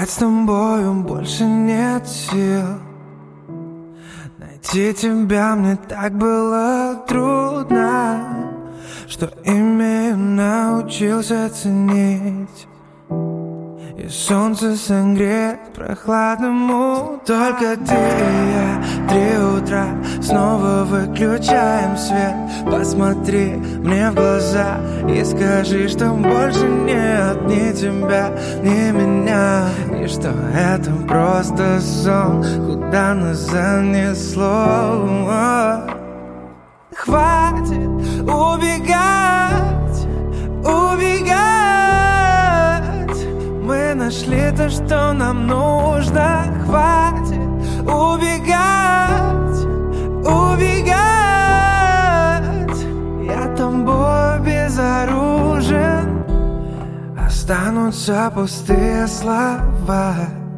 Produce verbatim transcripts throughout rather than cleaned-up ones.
Играть с тобою больше нет сил. Найти тебя мне так было трудно, что имею научился ценить. И солнце согреет прохладному. Только ты и я, три утра, снова выключаем свет. Посмотри мне в глаза и скажи, что больше нет ни тебя, ни меня. И что это просто сон, куда нас занесло. Хватит убегать, убегать. Мы нашли то, что нам нужно. Хватит убегать, убегать. Я тобой безоружен. Останутся пустые слова.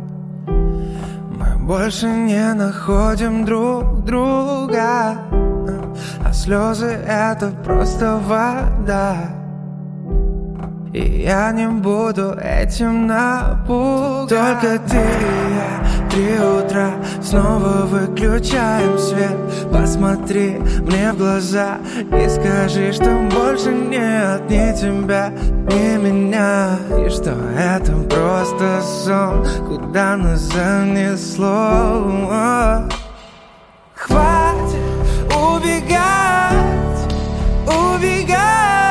Мы больше не находим друг друга, а слезы — это просто вода. И я не буду этим напуган. Только ты и я, три утра, снова выключаем свет. Посмотри мне в глаза и скажи, что больше нет ни тебя, ни меня. И что это просто сон, куда нас занесло. Хватит убегать, убегать.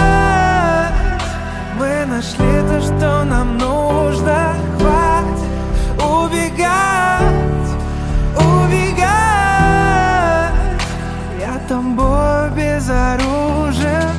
Мы нашли то, что нам нужно. Хватит убегать, убегать. Я тобой безоружен.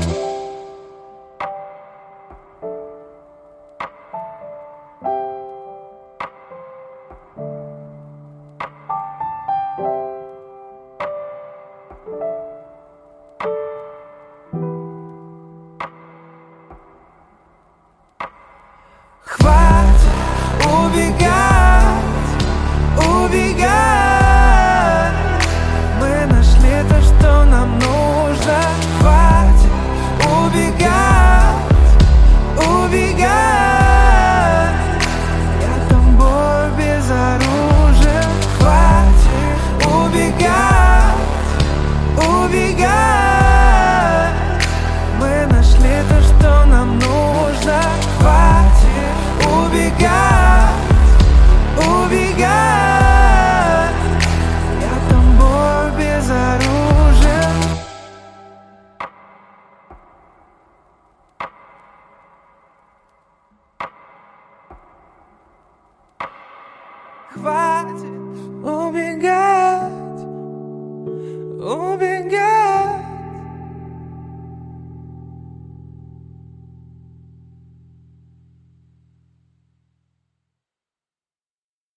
Хватит убегать, убегать. Мы нашли то, что нам нужно. Хватит убегать, убегать. Я тобой безоружен. Хватит убегать, убегать. Мы нашли то, что нам нужно. Хватит убегать, убегать. Я тобой безоружен. Хватит убегать, убегать.